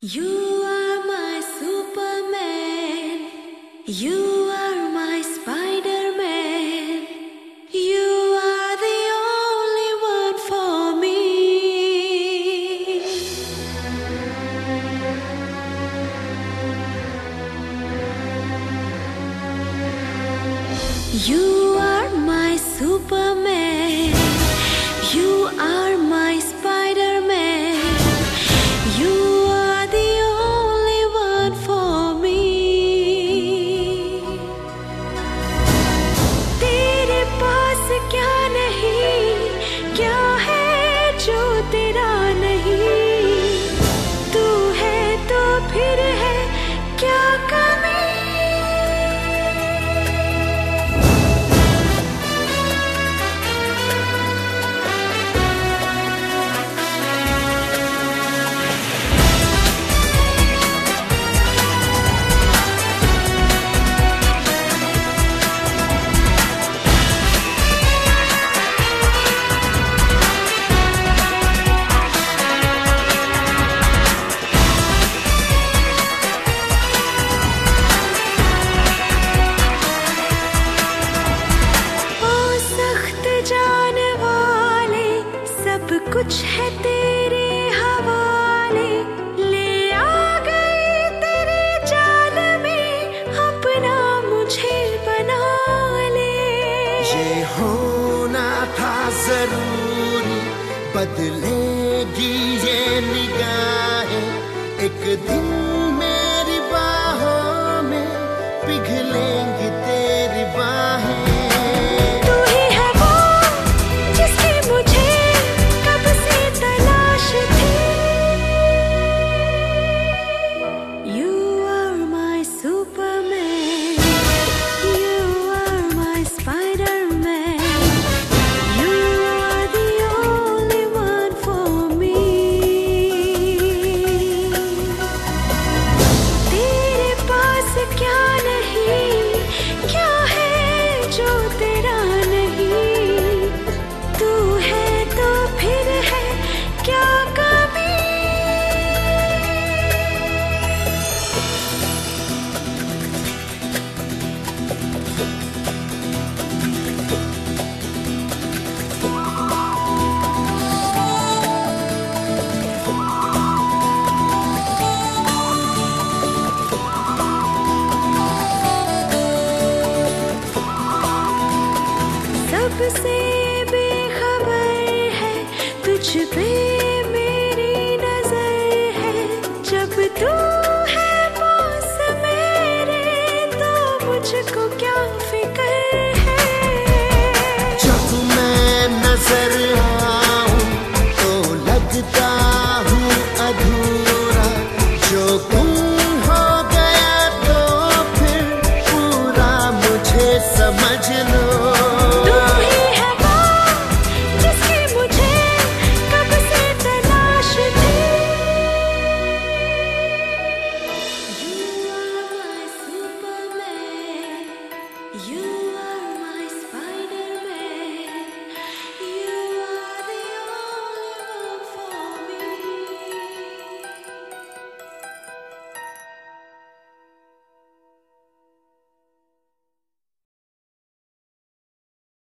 You are my Superman. You are my Spider-Man. You are the only one for me. You are my Superman. You are my Spider-Man. You are the only one for me. तेरे पास क्या नहीं, क्या है जो तेरा नहीं? तू है तो फिर है क्या कमी? कुछ है तेरे हवाले, ले आ गई तेरे जाल में, अपना मुझे बना ले। ये होना था जरूरी, बदलेगी ये निगाहें एक दिन